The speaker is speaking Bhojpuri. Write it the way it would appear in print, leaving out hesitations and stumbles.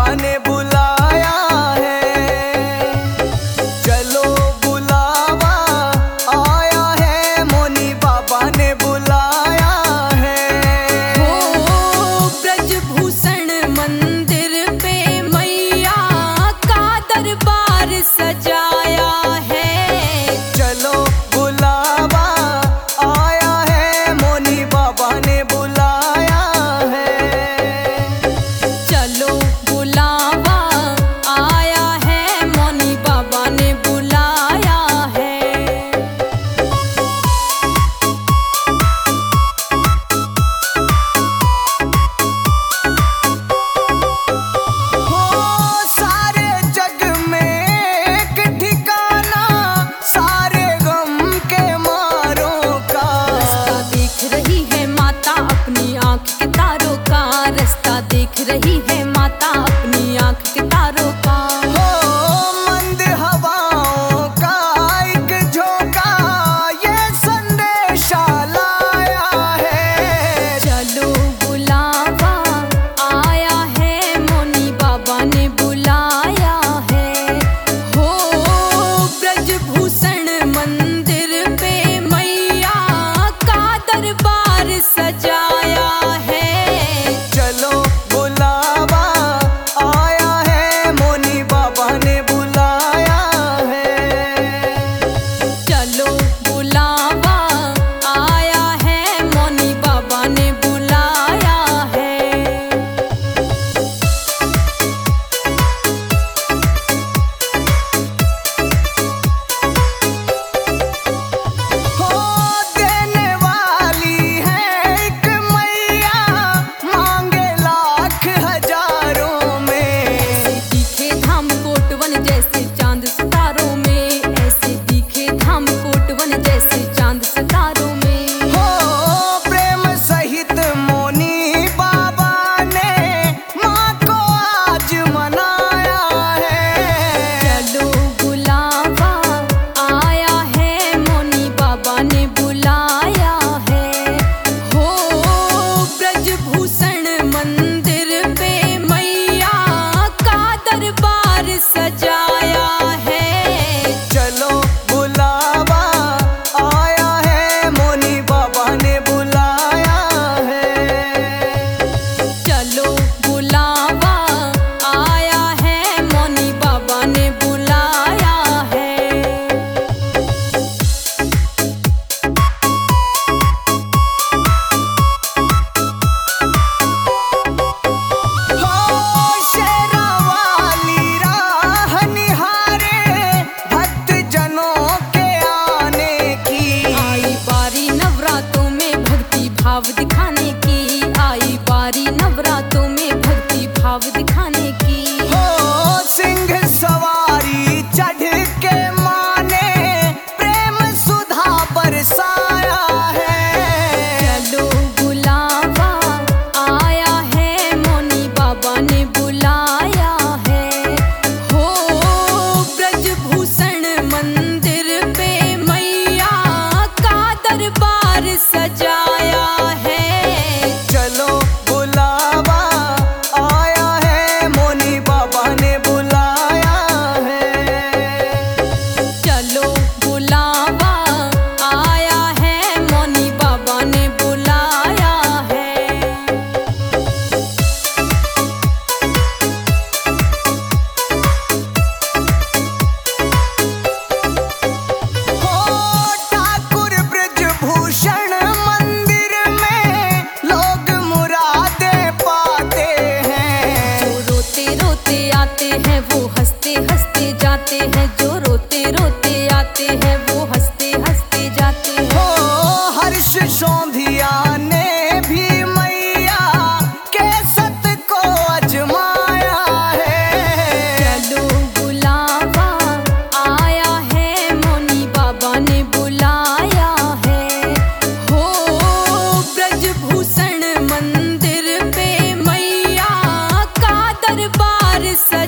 ने बुलाया है। चलो बुलावा आया है, मोनी बाबा ने बुलाया है। हो ब्रजभूषण मंदिर पे मैया का दरबार सजाया है। चलो बुलावा आया है, मोनी बाबा ने बुलाया है। चलो बुलावा आया है, मोनी बाबा ने बुलाया है। हो सारे जग में एक ठिकाना, सारे गम के मारों का। रास्ता देख रही है माता अपनी आंख के तारों का। रास्ता देख रही है माता अपनी आंख के तारों का। हो मंद हवाओं का एक झोंका, ये संदेशा लाया है। चलो बुलावा आया है, मोनी बाबा ने बुलाया है। हो ब्रजभूषण मंदिर पे मैया का दरबार सजाया है। चलो बुलावा आया है, मोनी बाबा ने बुलाया है। चलो बुलावा आया है, मोनी बाबा ने बुलाया है। हो देने वाली है एक मैया, मांगे लाख हजारों में। दिखे धाम कोटवन जैसे चांद सितारों में। ऐसे दिखे धाम कोटवन जैसे चांद सितारों में। हो प्रेम सहित मोनी बाबा ने माँ को आज मनाया है। चलो बुलावा आया है, मोनी बाबा ने बुलाया है। हो ब्रजभूषण मंदिर पे मैया का दरबार सजाया है। चलो बुलावा आया है, मोनी बाबा ने बुलाया है। चलो बुलावा आया है, मोनी बाबा ने बुलाया है। हो शेरा वाली राह निहारे, भक्त जनों के आने की। आई बारी नवरातों में भक्ति भाव दिखाने की। आई बारी नवरातों में भक्ति भाव दिखाने की। हो सिंह सवारी चढ़ के माने, प्रेम सुधा बरसाया है। चलो बुलावा आया है, मोनी बाबा ने बुलाया है। हो ब्रजभूषण मंदिर पे मैया का दरबार सजाया है। चलो बुलावा आया है, मोनी बाबा ने बुलाया है। चलो बुलावा आया है, मोनी बाबा ने बुलाया है। हो ब्रजभूषण मंदिर पे मैया का दरबार सजाया है। चलो बुलावा आया है, मोनी बाबा ने बुलाया है। चलो बुलावा आया है, मोनी बाबा ने बुलाया है। हो ठाकुर ब्रजभूषण मंदिर में लोग मुरादें पाते हैं। जो रोते रोते आते हैं वो हंसते हंसते जाते हैं। जो रोते रोते आते हैं वो हंसते हंसते जाते हैं। हो हर्ष सौंधिया ने भी मैया के सत को अजमाया है। चलो बुलावा आया है, मोनी बाबा ने बुलाया है। हो ब्रजभूषण मंदिर पे मैया का दरबार सजाया